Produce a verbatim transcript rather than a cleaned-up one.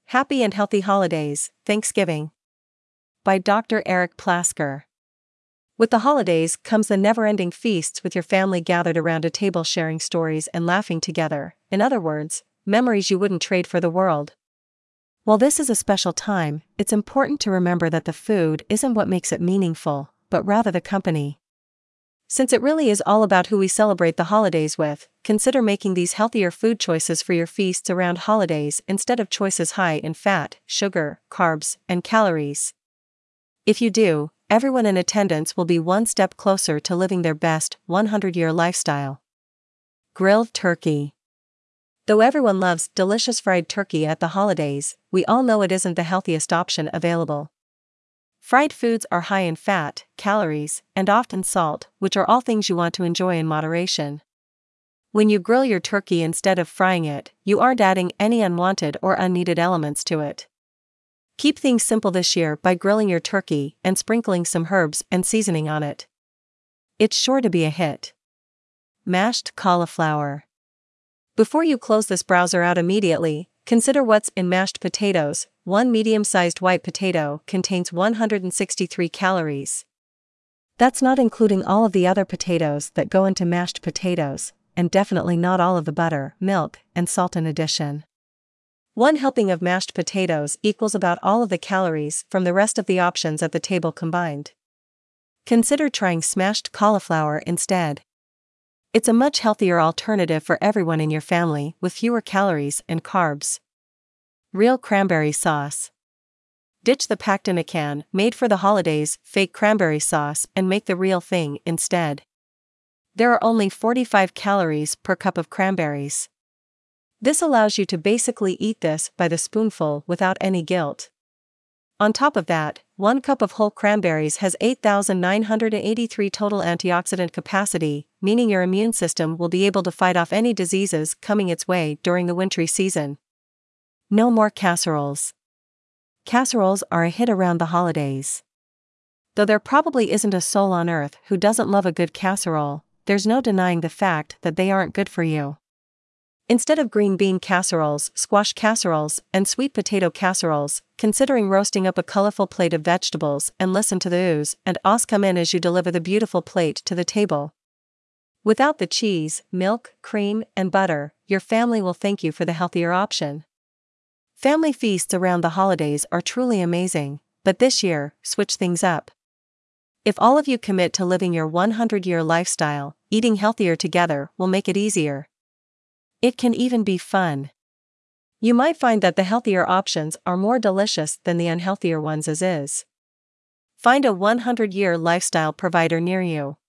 Happy and Healthy Holidays, Thanksgiving. By Doctor Eric Plasker. With the holidays comes the never-ending feasts with your family gathered around a table sharing stories and laughing together. In other words, memories you wouldn't trade for the world. While this is a special time, it's important to remember that the food isn't what makes it meaningful, but rather the company. Since it really is all about who we celebrate the holidays with, consider making these healthier food choices for your feasts around holidays instead of choices high in fat, sugar, carbs, and calories. If you do, everyone in attendance will be one step closer to living their best hundred-year lifestyle. Grilled turkey. Though everyone loves delicious fried turkey at the holidays, we all know it isn't the healthiest option available. Fried foods are high in fat, calories, and often salt, which are all things you want to enjoy in moderation. When you grill your turkey instead of frying it, you aren't adding any unwanted or unneeded elements to it. Keep things simple this year by grilling your turkey and sprinkling some herbs and seasoning on it. It's sure to be a hit. Mashed cauliflower. Before you close this browser out immediately, consider what's in mashed potatoes. One medium-sized white potato contains one hundred sixty-three calories. That's not including all of the other potatoes that go into mashed potatoes, and definitely not all of the butter, milk, and salt in addition. One helping of mashed potatoes equals about all of the calories from the rest of the options at the table combined. Consider trying smashed cauliflower instead. It's a much healthier alternative for everyone in your family with fewer calories and carbs. Real cranberry sauce. Ditch the packed in a can, made for the holidays, fake cranberry sauce and make the real thing instead. There are only forty-five calories per cup of cranberries. This allows you to basically eat this by the spoonful without any guilt. On top of that, one cup of whole cranberries has eight thousand nine hundred eighty-three total antioxidant capacity, meaning your immune system will be able to fight off any diseases coming its way during the wintry season. No more casseroles. Casseroles are a hit around the holidays. Though there probably isn't a soul on earth who doesn't love a good casserole, there's no denying the fact that they aren't good for you. Instead of green bean casseroles, squash casseroles, and sweet potato casseroles, considering roasting up a colorful plate of vegetables and listen to the oohs and ahs come in as you deliver the beautiful plate to the table. Without the cheese, milk, cream, and butter, your family will thank you for the healthier option. Family feasts around the holidays are truly amazing, but this year, switch things up. If all of you commit to living your hundred-year lifestyle, eating healthier together will make it easier. It can even be fun. You might find that the healthier options are more delicious than the unhealthier ones as is. Find a hundred-year lifestyle provider near you.